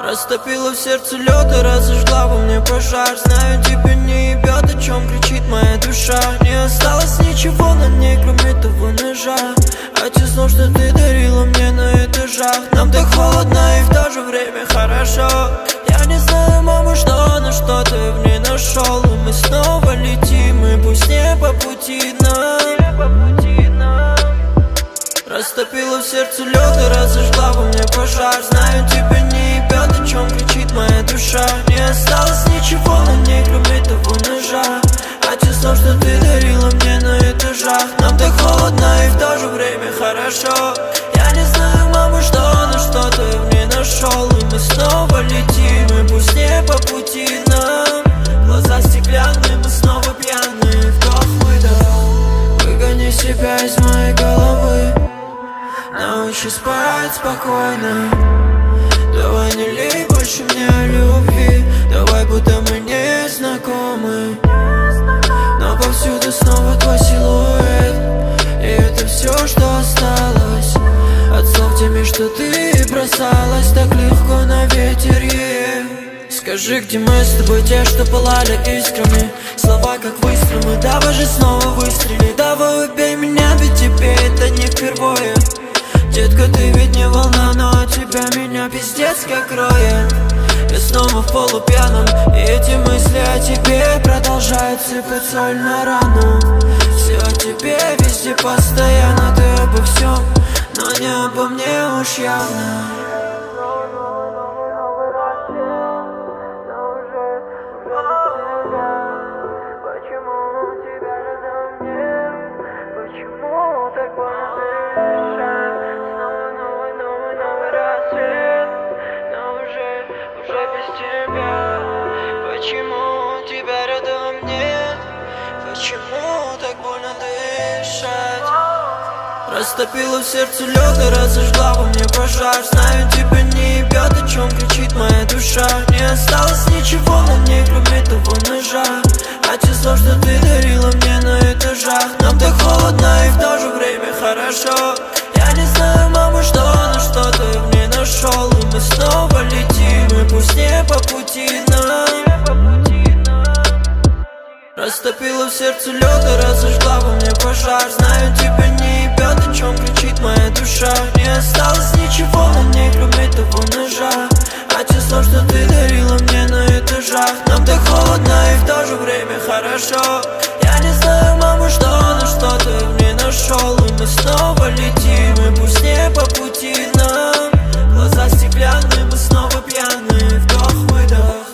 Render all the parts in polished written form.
Растопила в сердце лед и разожгла во мне пожар. Знаю, тебя не ебет, о чем кричит моя душа. Не осталось ничего на ней, кроме того ножа. А те снов, что ты дарила мне на этажах. Нам так холодно и в то же время хорошо. Я не знаю, мама, что, но что ты в ней нашел. И мы снова летим, и пусть не по пути нам. Растопила в сердце лед и разожгла во мне пожар. Знаю, тебя не ебет, о чем кричит моя душа. Не осталось ничего на ней, кроме того ножа. А те снов, что ты дарила мне на этажах. Нам так холодно и в то же время хорошо. Я не знаю, мама, что, но что ты в ней нашел. И мы снова летим, и пусть не по пути нам. Глаза стеклянные, мы снова пьяные. Вдох-выдох, выгони себя из моей головы. Научи спать спокойно. Давай не лей больше мне о любви. Давай, будто мы не знакомы. Но повсюду снова твой силуэт. И это все, что осталось от слов теми, что ты бросалась так легко на ветер, Скажи, где мы с тобой, те, что пылали искрами. Слова как выстрелы, давай же снова выстрели. Давай убей меня, ведь тебе это не впервые. Детка, ты ведь не волна, но от тебя меня пиздец как роет. Я снова в полупьяном, и эти мысли о тебе продолжают сыпать соль на рану. Все о тебе везде постоянно, ты обо всем, но не обо мне уж явно. Растопила в сердце лед и разожгла во мне пожар. Знаю, тебя не ебет, о чем кричит моя душа. Не осталось ничего на ней, кроме того ножа. А те слов, что ты дарила мне на этажах. Нам так холодно и в то же время хорошо. Я не знаю, мама, что, но что ты в ней нашел. И мы снова летим, и пусть не по пути нам. Растопила в сердце лед и разожгла во мне пожар. Знаю, тебя не ебет, о чем кричит моя душа. Не осталось ничего на ней, кроме того ножа. А те слов, что ты дарила мне на этажах. Нам так холодно и в то же время хорошо. Я не знаю, мама, что, но что ты в ней нашел. И мы снова летим, и пусть не по пути нам. Глаза стеклянные, мы снова пьяные. Вдох-выдох.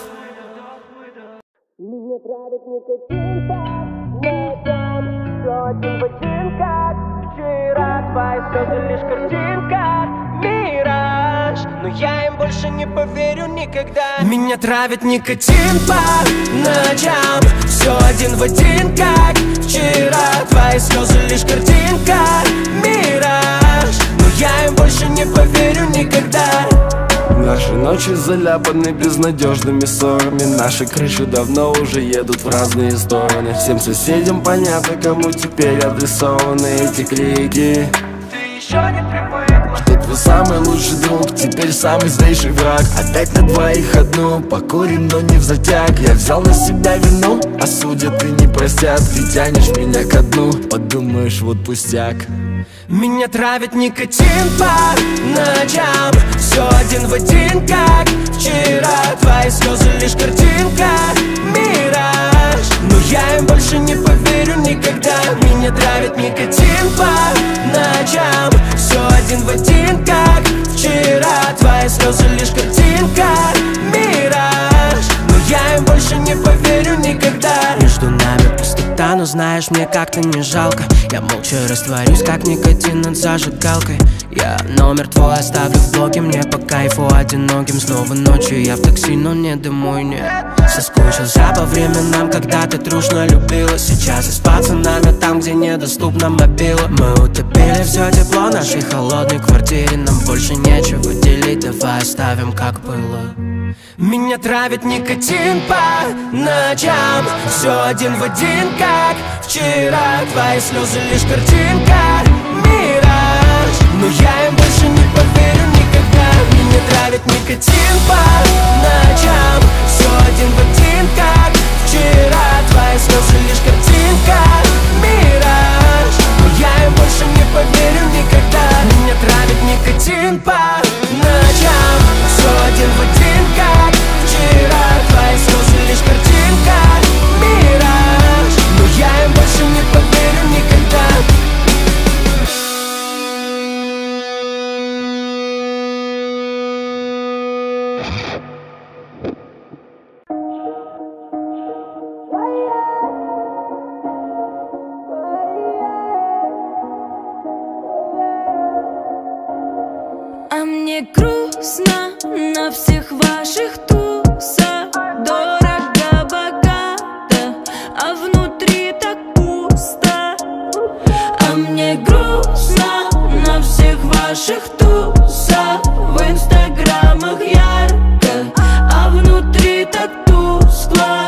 Меня травит никотин по ночам. Все один в один, как вчера. Твои слезы лишь картинка, мираж. Но я им больше не поверю никогда. Меня травит никотин по ночам. Все один в один, как вчера. Твои слезы лишь картинка, мираж. Но я им больше не поверю никогда. Наши ночи заляпаны безнадежными ссорами. Наши крыши давно уже едут в разные стороны. Всем соседям понятно, кому теперь адресованы эти крики. Ты еще не привыкла, что твой самый лучший друг теперь самый злейший враг. Опять на двоих одну, покурим, но не взатяг. Я взял на себя вину, осудят и не простят. Ты тянешь меня ко дну, подумаешь, вот пустяк. Меня травит никотин по ночам. Все один в один, как вчера. Твои слезы лишь картинка, мираж. Но я им больше не поверю никогда. Меня травит никотин по ночам. Все один в один, как вчера. Твои слезы лишь картинка, мираж. Но я им больше не поверю никогда. Между нами пустота, но знаешь, мне как-то не жалко. Я молча растворюсь, как никотин над зажигалкой. Я номер твой оставлю в блоге, мне по кайфу одиноким. Снова ночью я в такси, но не домой, нет. Соскучился по временам, когда ты трушно любила. Сейчас и с пацанами там, где недоступна мобила. Мы утопили все тепло в нашей холодной квартире. Нам больше нечего делить, давай оставим как было. Меня травит никотин по ночам. Все один в один, как вчера. Твои слезы лишь картинка, мираж. Но я им больше не поверю никогда. Меня травит никотин по ночам. Все один в один, как вчера. Твои слезы лишь картинка, мираж. Но я им больше не поверю никогда. Меня травит никотин по ночам. Все один в один, как вчера. Твои слезы лишь картинка, мираж. Но я им больше не поверю никогда. А мне грустно на всех ваших тусах. Дорого, богато, а внутри так пусто. А мне грустно на всех ваших тусах. В инстаграмах ярко, а внутри так тускло.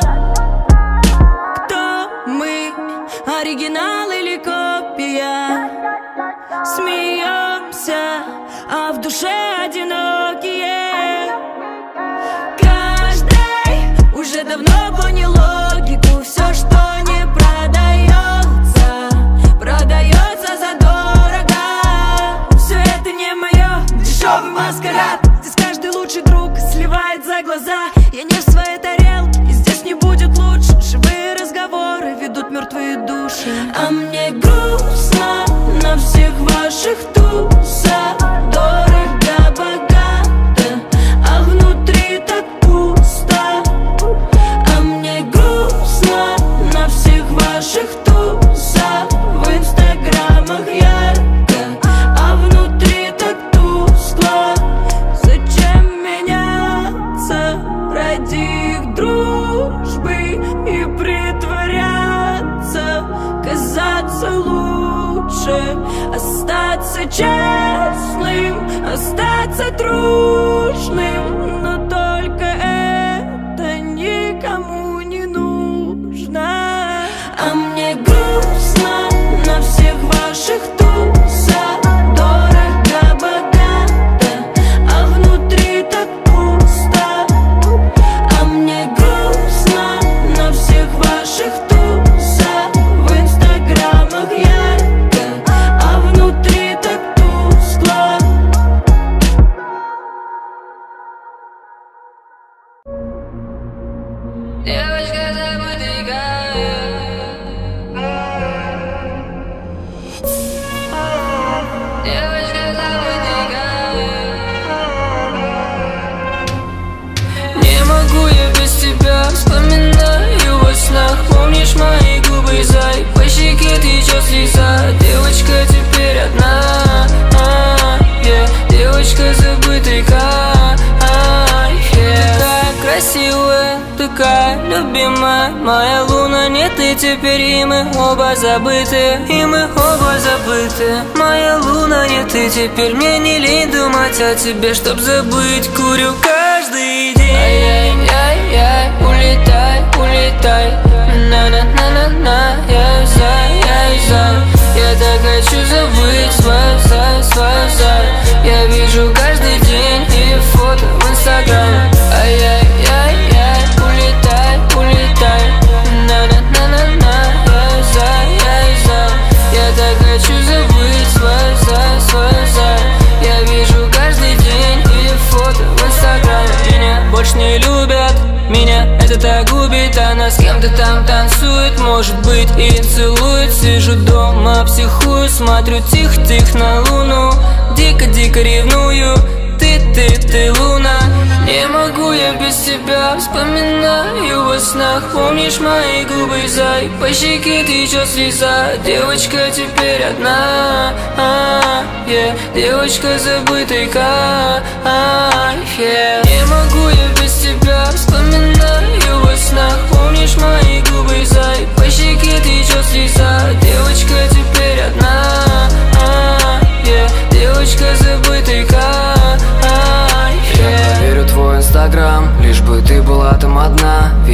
Кто мы, оригинал или копия? Смеемся, а в душе одинокие. Каждый уже давно понял логику. Все, что не продается, продается задорого. Все это не мое, дешевый маскарад. Здесь каждый лучший друг сливает за глаза. Я не в своей тарелке, и здесь не будет лучше. Живые разговоры ведут мертвые души. А мне грустно на всех ваших тусах. Дорого, богато, а внутри так пусто. А мне грустно на всех ваших тусах. В инстаграмах ярко, а внутри так тускло. Зачем меняться ради их дружбы и притворяться? Казаться лучше, остаться честным, остаться дружным. Но только это никому не нужно. А мне грустно на всех ваших тусах. Дорого, богато, а внутри так пусто. А мне грустно на всех ваших тусах. В инстаграмах ярко, а внутри так тускло. Девочка, забытый гай. Девочка, забытый гай. Не могу я без тебя, вспоминаю во снах. Помнишь мои губы, зай? По щеке течет слеза. Девочка теперь одна, девочка, забытый гай. Такая красивая, такая любимая, моя луна, нет, и теперь и мы оба забыты, и мы оба забыты. Моя луна, нет, и теперь мне не лень думать о тебе, чтоб забыть. Курю каждый день. Ай-яй-яй-яй, улетай, улетай, на-на-на-на-на, я за. Я так хочу забыть свою зай. Я вижу каждый день и фото в инстаграме. Ай-яй-яй-яй, улетай, улетай, на-на-на-на-на, я за. Я так хочу забыть свою зай. Я вижу каждый день и фото в инстаграме. Меня больше не любят, меня это так губит. Она с кем-то там танцует, может быть, и целует. Сижу дома, психую, смотрю тихо-тихо на луну. Дико-дико ревную, ты, луна. Не могу я без тебя, вспоминаю во снах. Помнишь мои губы, зай? По щеке течет слеза. Девочка теперь одна, девочка, забытый кайф. Не могу я без тебя, вспоминаю во снах. Помнишь мои губы, зай? По щеке течет слеза. Девочка теперь одна, девочка, забытый кайф. Я проверю твой инстаграм, лишь бы ты была там одна. Вижу там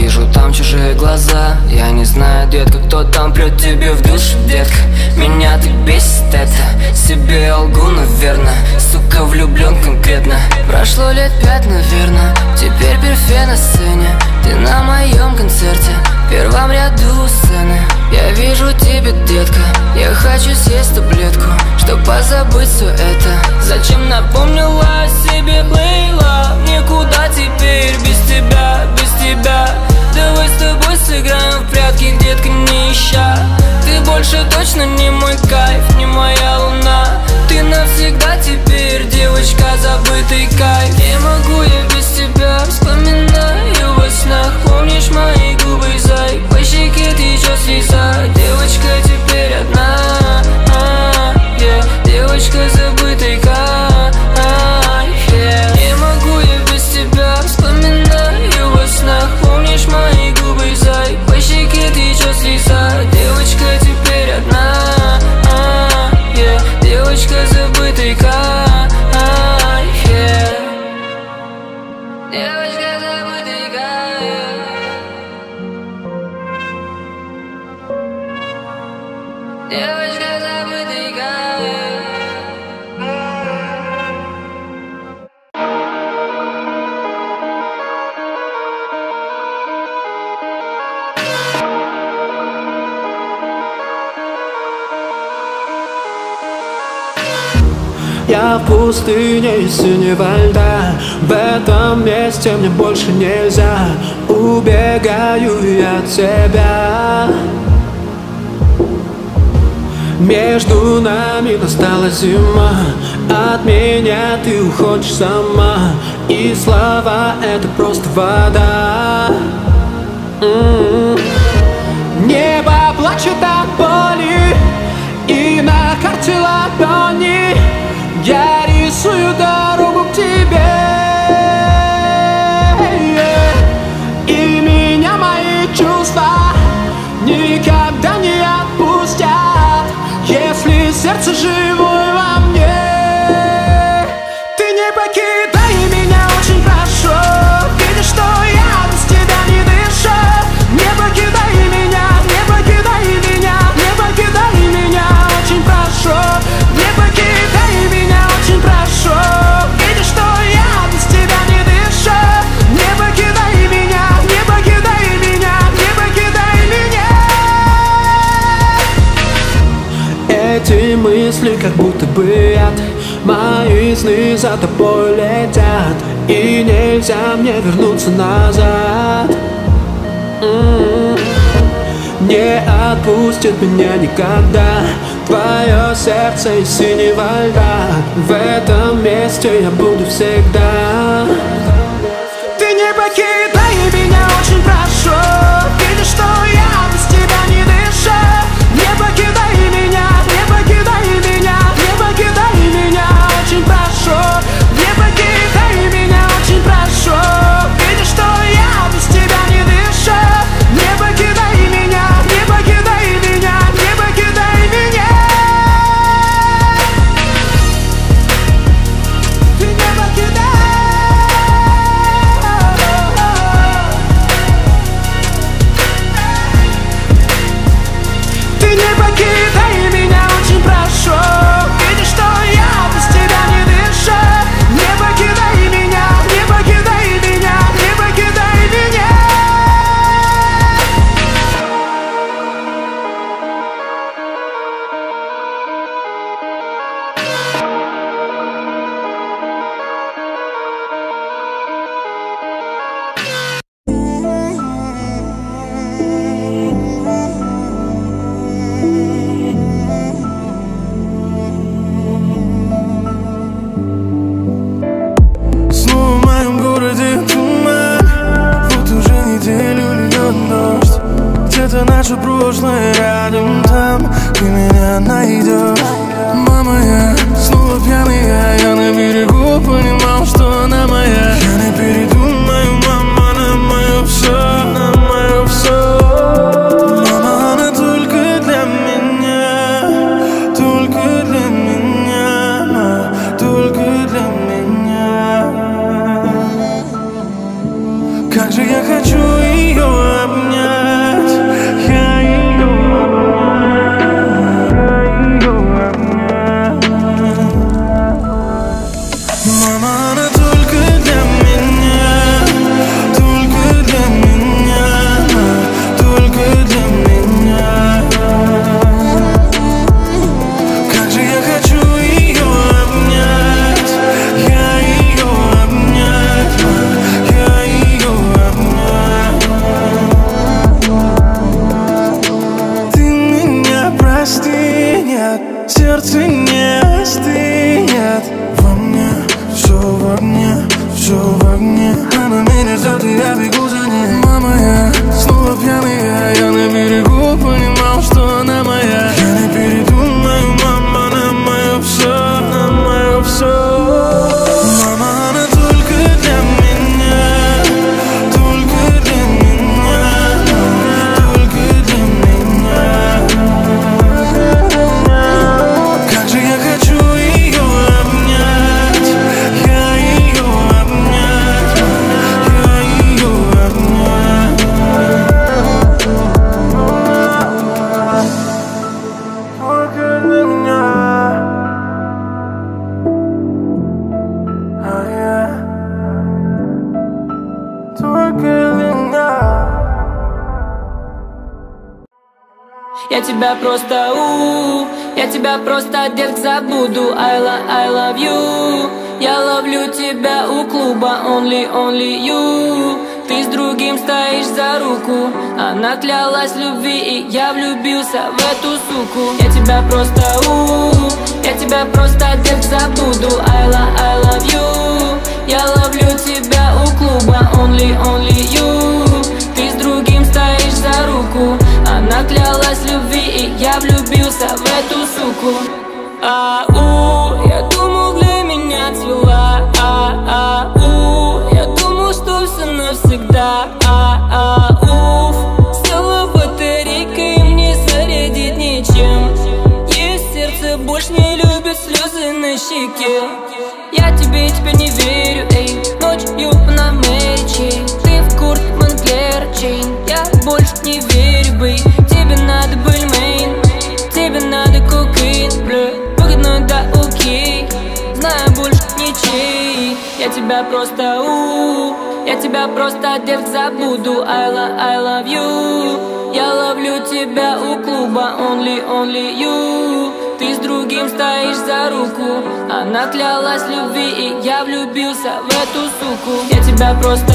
там чужие глаза. Я не знаю, детка, кто там прет тебе в душу, детка. Меня ты бесит это, себе я лгу, наверно. Сука, влюблен конкретно. Прошло лет 5, наверно. Теперь перфе на сцене. Ты на моем концерте, в первом ряду сцены. Я вижу тебя, детка. Я хочу съесть таблетку, чтоб позабыть все это. Зачем напомнила о себе, Лейла? Никуда теперь без тебя, без тебя. Давай с тобой сыграем в прятки, детка, не ища. Ты больше точно не мой кайф, не моя луна. Ты навсегда теперь, девочка, забытый кайф. Не могу я без тебя, вспоминаю во снах. Помнишь мои губы, зай? По щеке течет слеза. Девочка теперь одна, девочка, забытый кайф. Не могу я без тебя, вспоминаю во снах. Помнишь мои губы, зай? По щеке течет слеза. Девочка теперь одна, девочка, забытый кайф. Девочка, забытый кайф. Девочка, забытый кайф. Я в пустыне из синего льда. В этом месте мне больше нельзя. Убегаю я от тебя. Между нами настала зима. От меня ты уходишь сама. И слова — это просто вода. Небо плачет от боли, и на карте ладони я рисую дорогу к тебе. И меня мои чувства никогда не отпустят, если сердце живое во мне. Ты не покидай меня, очень прошу. Видишь, что я без тебя не дышу. Не покидай меня, не покидай меня, не покидай меня, очень прошу. Не покидай меня, очень прошу. Видишь, что я без тебя не дышу. Не покидай меня, не покидай меня, не покидай меня. Эти мысли как будто бы яд. Мои сны за тобой летят, и нельзя мне вернуться назад. Не отпустит меня никогда твое сердце из синего льда. В этом месте я буду всегда. Ты не покидай меня, очень прошу. Видишь, что я без тебя не дышу. Не покидай меня, не покидай меня, не покидай меня, очень прошу. Не покидай меня, очень прошу. Видишь, что я без тебя не дышу. Не покидай меня, не покидай меня, не покидай меня. Ты не покидай. Ты не покидай меня, очень прошу. Видишь, что я без тебя не дышу. Не покидай меня, не покидай меня, не покидай меня. Снова в моем городе туман. Вот уже неделю льет дождь. Где-то наше прошлое рядом там. Ты меня найдешь. Мама, я снова пьяный, я на берегу понимал, что она моя. Я не передумаю, мама, на мое все, на мое все. Мама, она только для меня, только для меня, только для меня. Как же я хочу ее обнять. сердце не остынет. Во мне, все в огне, все в огне. Она меня ждет, и я бегу за ней. Мама, я снова пьяный, я на берегу понимал, что она моя. Я не передумаю, мама, на мое все, на мое все. Мама, она только для меня, только для меня, только для меня. Как же я хочу ее обнять, я ее обнять, я ее обнять. Только для меня. Я тебя просто я тебя просто, детк, забуду. I love you. Я ловлю тебя у клуба, only you. Ты с другим стоишь за руку. Она клялась в любви, и я влюбился в эту суку. Я тебя просто, детк, забуду. I love you. Я ловлю тебя у клуба, only you. Ты с другим стоишь за руку. Она клялась в любви, и я влюбился в эту суку. Я думал, для меня цвела. Я думал, что все навсегда. Стала батарейкой, и мне зарядить нечем. Есть сердце, больше не любит слезы на щеке. Я тебе теперь не верю, эй. Ночью на Мэри. Ты в Курт Монклер Чейн. Я больше не верю, бэй. Тебе надо бульмейн, тебе надо кокаин, блю. Выгодно, да окей. Знаю, больше ничей. Я тебя просто, детк, забуду. I love you. Я ловлю тебя у клуба, only you. Ты с другим стоишь за руку. Она клялась в любви, и я влюбился в эту суку. Я тебя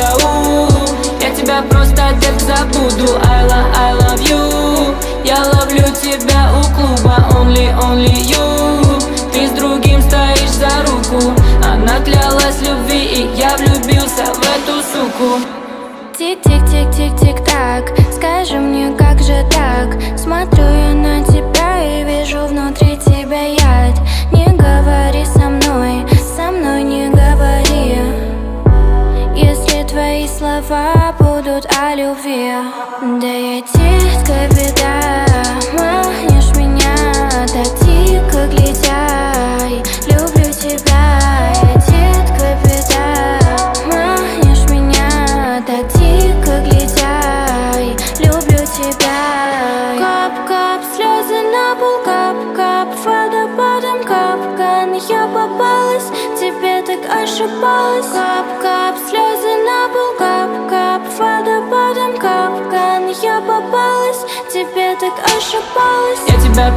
просто, детк, забуду. I love you. Я ловлю тебя у клуба, only you. Ты с другим стоишь за руку. Она клялась в любви, и я влюбился в эту суку. Тик-тик-тик-тик-тик-так. Скажи мне, как же так? Смотрю я на тебя и вижу внутри тебя яд. Не говори со мной не говори. Если твои слова будут о любви. Да я детка беда, манишь меня так дико глядя. Люблю тебя, я детка беда, манишь меня так дико глядя. Люблю тебя. Кап-кап, слезы на пол, кап-кап, водопадом капкан. Я попалась, тебе так ошибалась. Кап-кап, слезы на пол, кап-кап, водопадом капкан. Я попалась, тебе так ошибалась. Я тебя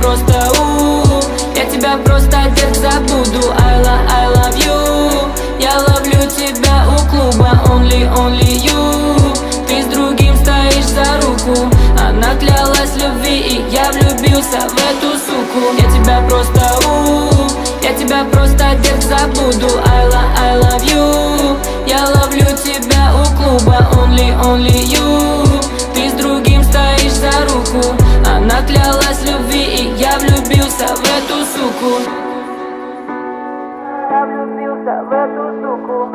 просто, детк, забуду. I love you. Я ловлю тебя у клуба, only you. Ты с другим стоишь за руку. Она клялась в любви, и я влюбился в эту суку. Я тебя просто, детк, забуду. I love you. Я ловлю тебя у клуба, only you. Ты с другим стоишь за руку. Она клялась в любви, и я влюбился в эту суку. Я влюбился в эту суку.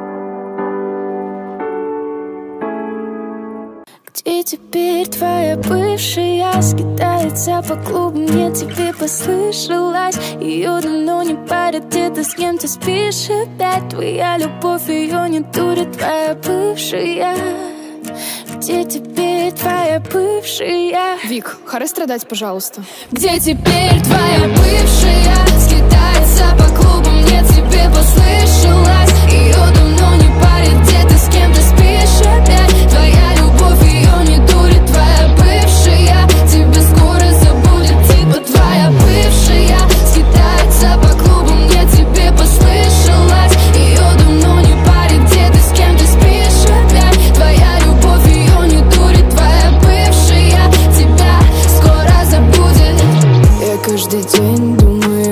Где теперь твоя бывшая? Скитается по клубам, мне тебе послышалось. Ее давно не парит, где-то с кем-то спишь опять. Твоя любовь, ее не дурит, твоя бывшая. Где теперь твоя бывшая? Вик, харе страдать, пожалуйста. Где теперь твоя бывшая? Скитается по клубам, мне тебе послышалось. Ее давно не парит, где-то с кем-то спишь опять. Твоя любовь, ее не дурит, твоя бывшая. Тебя скоро забудет, типа твоя бывшая. Скитается по клубам, мне тебе послышалось. Ее давно не парит, где-то с кем-то спишь опять. Твоя любовь, ее не дурит, твоя бывшая. Тебя скоро забудет. Я каждый день думаю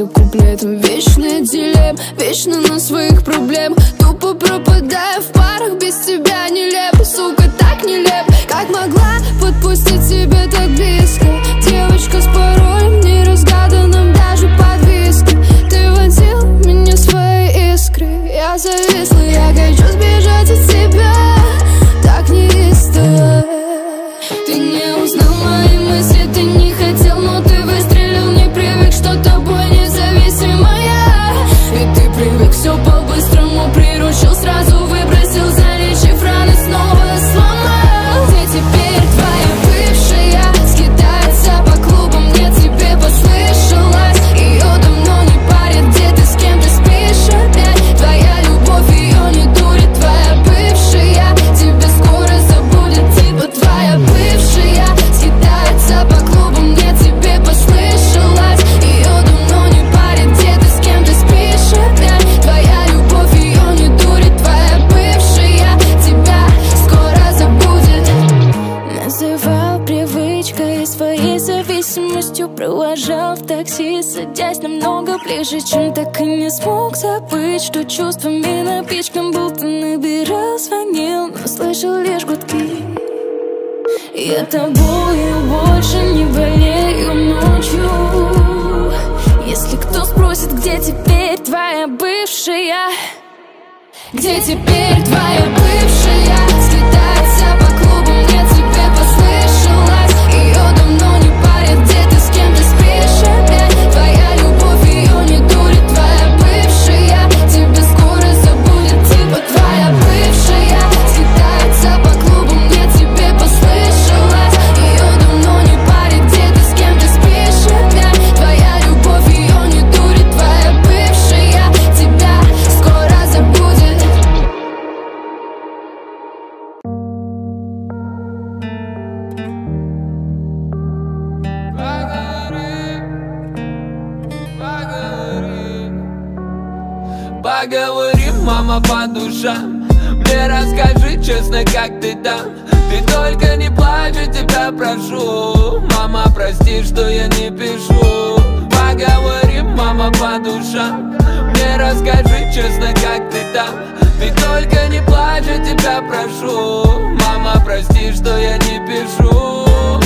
за куплетом. Вечный дилемм, вечно на своих проблем. Тупо пропадаю в парах, без тебя нелепо. Сука, так нелепо, как могла подпустить тебя так близко. Девочка с паролем неразгаданным даже под виски. Ты вонзил в меня свои искры. Я зависла, я хочу сбежать от тебя. Так неистово. Ты не узнал мои мысли, ты не хотел, но ты выстрелил. Не привык, что тобой независимая. И ты привык все по-быстрому, приручил, сразу выбросил, залечив раны, снова сломал. Где теперь твоя бывшая? Скитается по клубам, мне тебе послышалось. Ее давно не парит, где ты с кем ты спишь опять. Твоя любовь ее не дурит, твоя бывшая тебя скоро забудет, типа твоя бывшая. Скитается по клубам, мне тебе послышалось. Ее давно не парит, где ты с кем ты спишь опять. Твоя любовь ее не дурит, твоя бывшая тебя скоро забудет. Называл привычкой, своей зависимостью. Провожал в такси, садясь намного ближе, чем так и не смог забыть, что чувствами напичкан, будто набирал, звонил, но слышал лишь гудки. Я тобою больше не болею ночью. Если кто спросит, где теперь твоя бывшая? Где теперь твоя бывшая? Скитается по клубам, мне тебе послышалось. Ее давно не парит, где ты с кем ты спишь опять. Твоя любовь ее не дурит, твоя бывшая тебя скоро забудет, типа твоя бывшая. Скитается по клубам, мне тебе послышалось. Ее давно не парит, где ты с кем ты спишь опять. Твоя любовь ее не дурит, твоя бывшая тебя скоро забудет. Поговорим, мама, по душам. Мне расскажи честно, как ты там. Ты только не плачь, я тебя прошу. Мама, прости, что я не пишу. Поговорим, мама, по душам. Мне расскажи честно, как ты там. Ты только не плачь, я тебя прошу. Мама, прости, что я не пишу.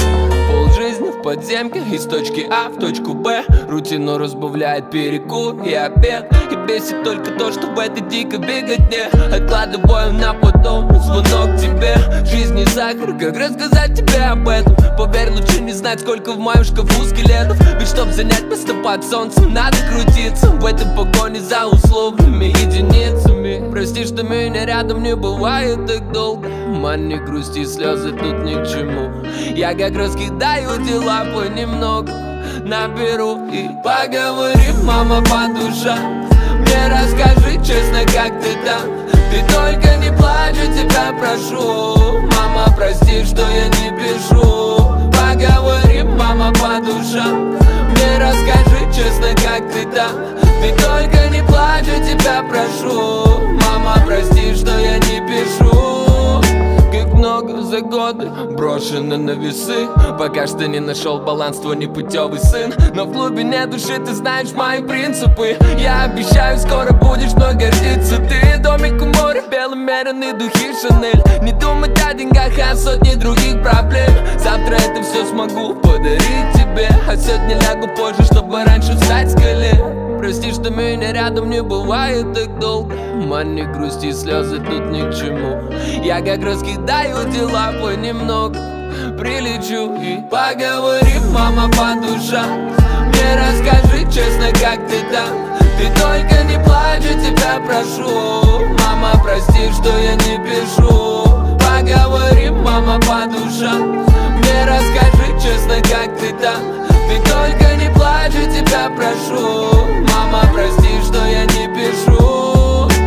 Полжизни в подземке, из точки А в точку Б. Рутину разбавляет перекур и обед. И бесит только то, что в этой дикой беготне откладываю на потом звонок тебе. Жизнь не сахар, как рассказать тебе об этом? Поверь, лучше не знать, сколько в моем шкафу скелетов. Ведь чтоб занять место под солнцем, надо крутиться в этой погоне за условными единицами. Прости, что меня рядом не бывает так долго. Мань, не грусти, слезы тут ни к чему. Я как раскидаю дела понемногу, наберу и поговорим, мама, по душам. Мне расскажи честно, как ты там. Ты только не плачь, я тебя прошу. Мама, прости, что я не пишу. Поговорим, мама, по душам. Мне расскажи честно, как ты там. Ты только не плачь, я тебя прошу. Мама, прости, что я не пишу. Как много за годы брошено на весы. Пока что не нашел баланс, твой непутевый сын. Но в глубине души ты знаешь мои принципы. Я обещаю, скоро будешь мной гордиться ты. Домик у моря, беломеренные духи Шанель. Не думать о деньгах, а о сотне других проблем. Завтра это все смогу подарить тебе, а сегодня лягу позже, чтобы раньше встать с колен. Прости, что меня рядом не бывает так долго. Мань, не грусти, слезы тут ни к чему. Я как раскидаю дела понемногу, прилечу и поговорим, мама, по душам. Мне расскажи честно, как ты там. Ты только не плачь, я тебя прошу. Мама, прости, что я не пишу. Поговорим, мама, по душам. Мне расскажи честно, как ты там. Ты только не плачь, я тебя прошу. Мама, прости, что я не пишу.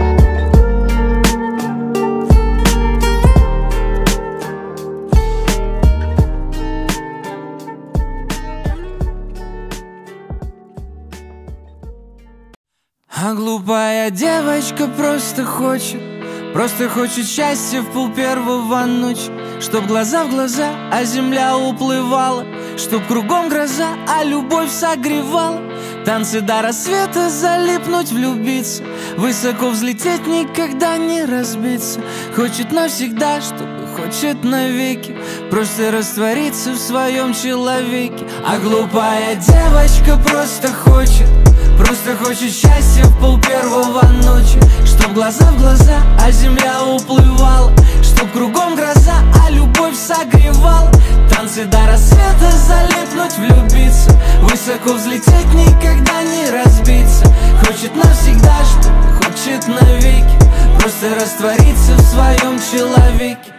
А глупая девочка просто хочет счастья в 1:30 ночи. Чтоб глаза в глаза, а земля уплывала. Чтоб кругом гроза, а любовь согревала. Танцы до рассвета, залипнуть, влюбиться, высоко взлететь, никогда не разбиться. Хочет навсегда, чтобы хочет навеки, просто раствориться в своем человеке. А глупая девочка просто хочет счастья в 1:30 ночи. Чтоб глаза в глаза, а земля уплывала, чтоб кругом гроза, а любовь согревала. Танцы до рассвета, залипнуть, влюбиться, высоко взлететь, никогда не разбиться. Хочет навсегда, что хочет навеки, просто раствориться в своем человеке.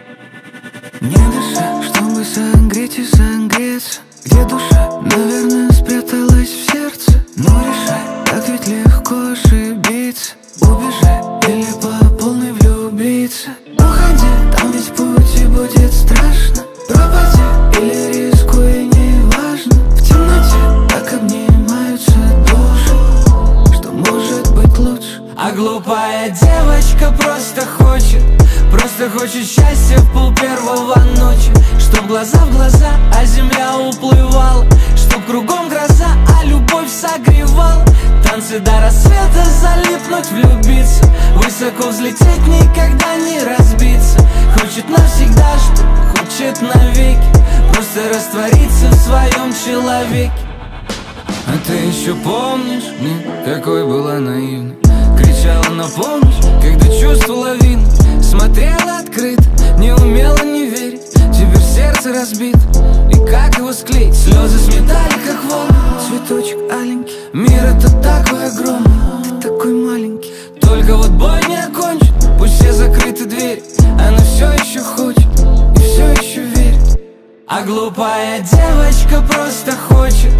Не дыша, чтобы согреть и согреться. Где душа, наверное, спряталась в сердце. Но решай, так ведь легко ошибиться. Убежай или по полной влюбиться. Уходи, там ведь путь и будет страшно. Пропади или рискуй, неважно. В темноте так обнимаются души, что может быть лучше. А глупая девочка просто хочет счастья в 1:30 ночи. Чтоб глаза в глаза, а земля уплывала, чтоб кругом гроза, а любовь согревала. Танцы до рассвета, залипнуть, влюбиться, высоко взлететь, никогда не разбиться. Хочет навсегда, что хочет навеки, просто раствориться в своем человеке. А ты еще помнишь, какой была наивной? Кричала на помощь, когда чувствовала вину. Смотрела открыто, не умела не верить. Теперь сердце разбито, и как его склеить? Слезы сметали, как волны. Цветочек аленький, мир это такой огромный, ты такой маленький. Только вот бой не окончен, пусть все закрыты двери. Она все еще хочет и все еще верит. А глупая девочка просто хочет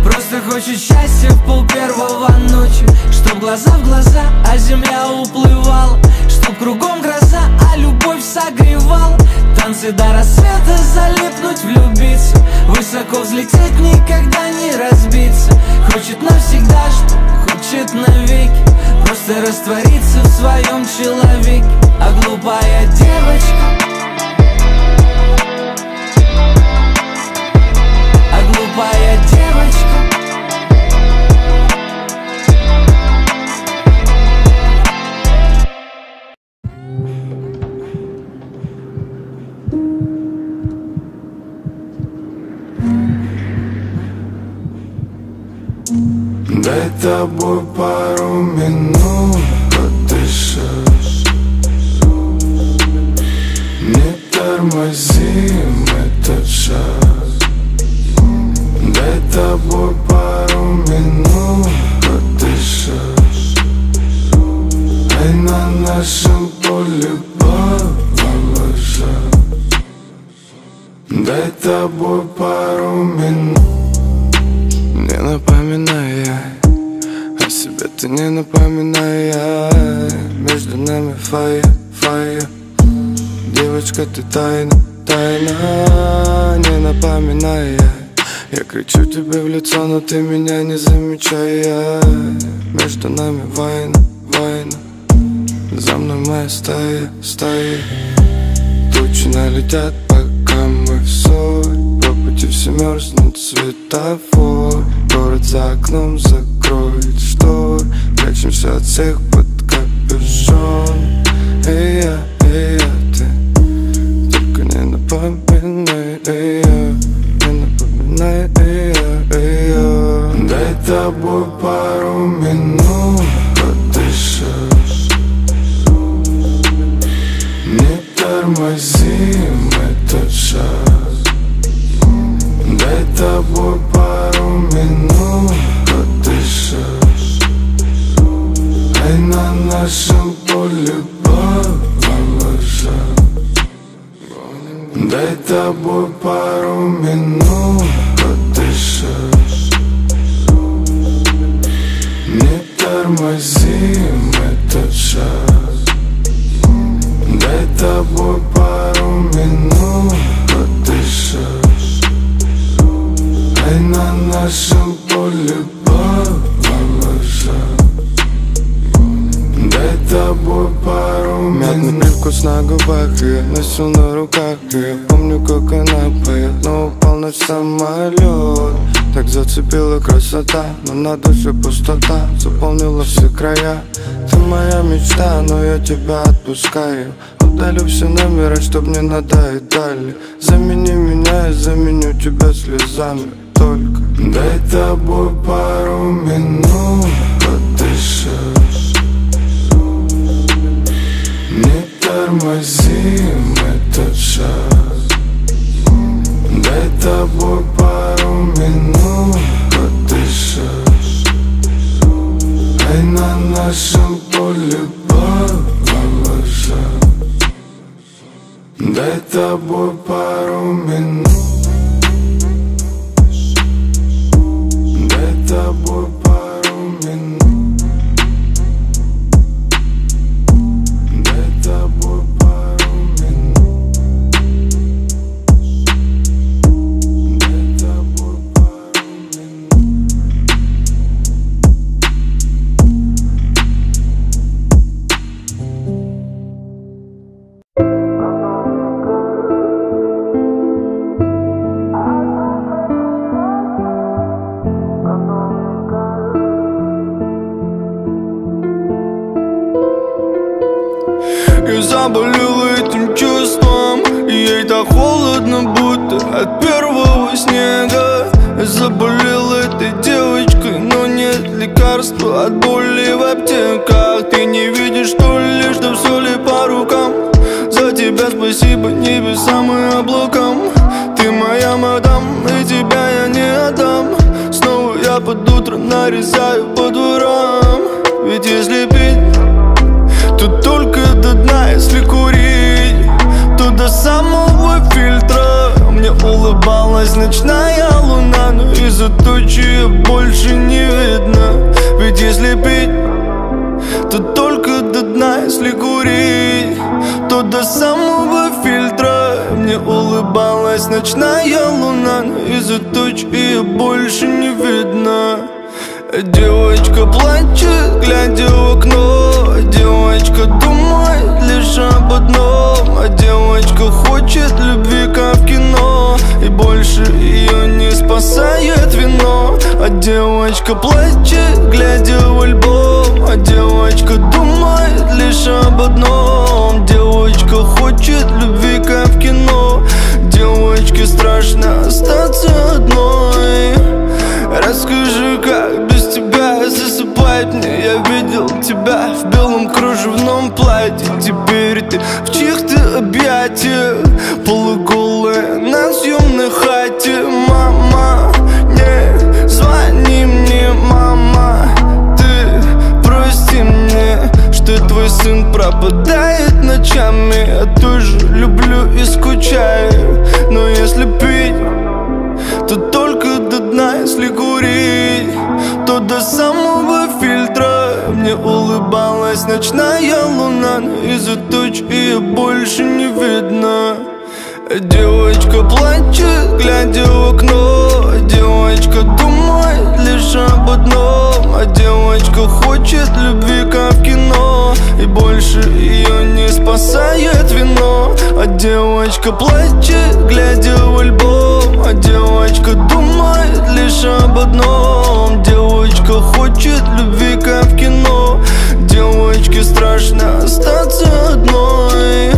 счастья в 1:30 ночи. Чтоб глаза в глаза, а земля уплывала, чтоб кругом гроза, а любовь согревала. Танцы до рассвета, залипнуть, влюбиться, высоко взлететь, никогда не разбиться. Хочет навсегда, что хочет навеки, просто раствориться в своем человеке. А глупая девочка, а глупая девочка. Дай тобой пару минут подышать. Не тормозим этот шаг. Дай тобой пару минут подышать. Ай, на нашем поле поволожа. Дай тобой пару минут. Не напоминая о себе, ты не напоминая. Между нами фая. Девочка, ты тайна. Не напоминая. Я кричу тебе в лицо, но ты меня не замечая. Между нами война. За мной моя стая. Тучи налетят, пока мы в ссоре. По пути все мерзнет светофор. Город за окном закроет штор. Прячемся от всех под капюшон. Эй, я, ты только не напоминай, не напоминай, дай тобой пару минут подышать. Не тормозим этот шаг. Дай тобой пару минут подышать. Ай, на нашем поле поволожа. Дай тобой пару минут подышать. Не тормозим этот шаг. Дай тобой пару минут подышать. Ай, на нашем поле поволожа. Дай тобой пару минут. Мятный привкус на губах и я носю на руках. И я помню, как она поет, но упал наш самолет. Так зацепила красота, но на душе пустота заполнила все края. Ты моя мечта, но я тебя отпускаю. Удалю все номера, чтоб не надоедали. Замени меня, я заменю тебя слезами. Только дай тобой пару минут подышать. Не тормозим этот шаг. Дай тобой пару минут подышать. Ай, на нашем поле положа. Дай тобой пару минут. Дай тобой пару минут. Дай тобой пару минут. Дай тобой пару минут. Я заболел этим чувством, и ей так холодно, будто от первого снега. Я заболел этой девочкой, но нет лекарства от боли в аптеках. Ты не видишь, что ли, что все ли по рукам? За тебя спасибо небесам и облакам. Ты моя мадам, и тебя я не отдам. Снова я под утро нарезаю по дворам. Ведь если пить, то только до дна, если курить, то до самого фильтра. Мне улыбалась ночная луна, но из-за тучи больше не видно. Ведь если пить, то только до дна, если курить, то до самого фильтра. Мне улыбалась ночная луна, но из-за тучи ее больше не видно. Девочка плачет, глядя в окно. Девочка думает лишь об одном. А девочка хочет любви, как в кино. И больше ее не спасает вино. А девочка плачет, глядя в альбом. А девочка думает лишь об одном. Девочка хочет любви, как в кино. Девочке страшно остаться одной. Расскажи, как без тебя засыпать мне. Я видел тебя в белом кружевном платье. Теперь ты в чьих-то объятиях, полуголая на съемной хате. Мама, не звони мне, мама. Ты прости мне, что твой сын пропадает ночами. Я тоже люблю и скучаю. Но если пить, то только до дна, если курить, то до самого фильтра. Мне улыбалась ночная луна, но из-за туч ее больше не видно. Девочка плачет, глядя в окно. Девочка думает лишь об одном. А девочка хочет любви, как в кино. И больше ее не спасает вино. А девочка плачет, глядя в альбом. А девочка думает лишь об одном. Девочка хочет любви, как в кино. Девочке страшно остаться одной.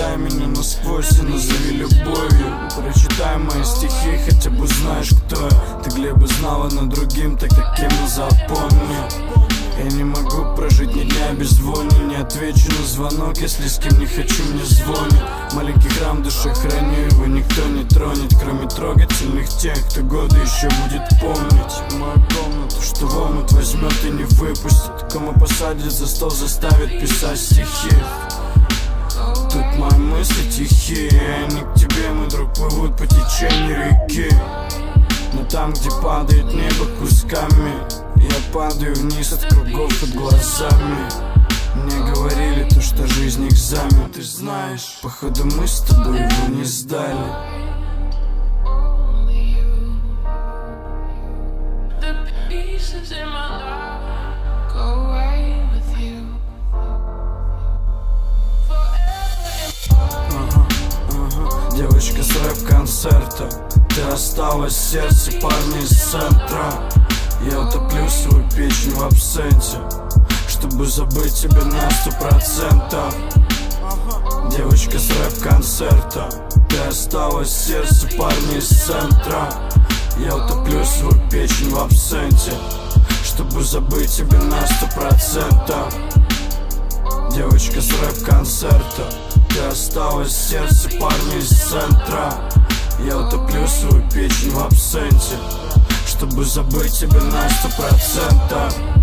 Прочитай меня насквозь и назови любовью. Прочитай мои стихи, хотя бы знаешь, кто я. Ты Глеба знала, но другим так каким запомни. Я не могу прожить ни дня без вони. Не отвечу на звонок, если с кем не хочу, мне звонит. Маленький храм в душе храню, его никто не тронет, кроме трогательных тех, кто годы еще будет помнить. Мою комнату, что в омут возьмет и не выпустит, кому посадит за стол, заставит писать стихи. Тут мои мысли тихие, они к тебе, мой друг, плывут по течению реки. Но там, где падает небо кусками, я падаю вниз от кругов под глазами. Мне говорили то, что жизнь экзамен, ты знаешь. Походу мы с тобой его не сдали. Девочка с рэп-концерта, ты осталась в сердце парня из центра. Я утоплю свою печень в абсенте, чтобы забыть тебя на 100%. Девочка с рэп-концерта, ты осталась в сердце парня из центра. Я утоплю свою печень в абсенте, чтобы забыть тебя на 100%. Девочка с рэп-концерта, ты осталась в сердце парня из центра. Я утоплю свою печень в абсенте, чтобы забыть тебя на 100%.